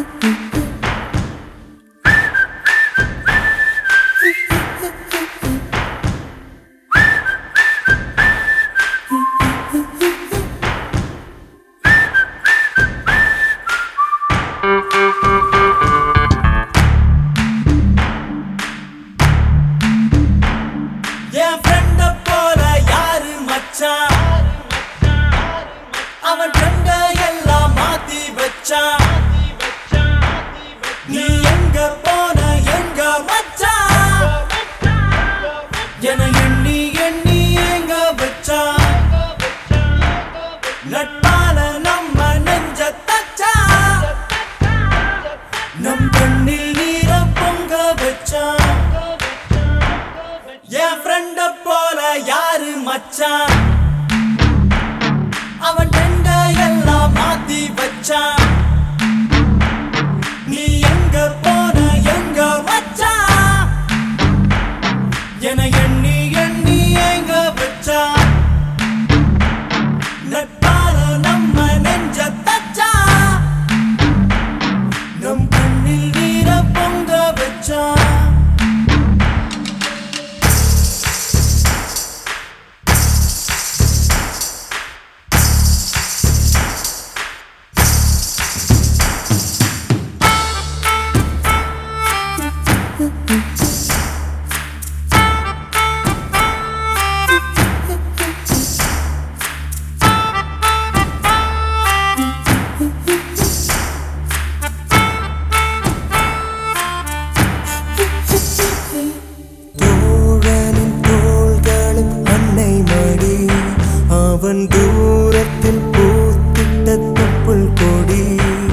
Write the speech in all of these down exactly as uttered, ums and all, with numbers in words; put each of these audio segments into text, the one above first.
என் ஃப்ரெண்ட போல யாரு மச்சான், அவன் ஃப்ரெண்ட எல்லாம் மாத்தி வச்சான். நீ எங்க போன எங்க மச்சான் என எண்ணி எண்ணி எங்க வச்சான். நட்பால நம்ம நெஞ்ச தச்சான், நம் கண்ணில் நீர பொங்க வச்சான். என் ஃப்ரெண்ட போல யாரு மச்சான், அவன் ஃப்ரெண்ட எல்லாம் மாத்தி வச்சான். நீ எங்க போன எங்க மச்சான் என எண்ணி எண்ணி எங்க வச்சான். நட்பால நம்ம நெஞ்ச தச்சான், நம் கண்ணில் நீர பொங்க வச்சான். அவன் தூரத்தில் பூத்திட்ட தொப்புள் கொடி,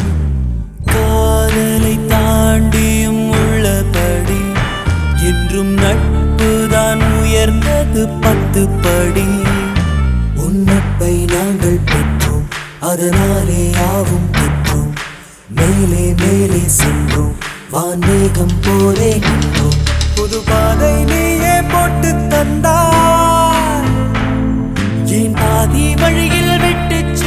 காதலை தாண்டியும் உள்ளபடி என்றும் நட்புதான் உயர்ந்தது பத்து படி. உன்னப்பை நாங்கள் பெற்றோம், அதனாலே யாவும் பெற்றோம். மேலே மேலே சென்றோம், வான்மேகம் போலே நின்றோம். புது பாதை நீயே போட்டு தந்தாய், என் பாதி வழியில் விட்டு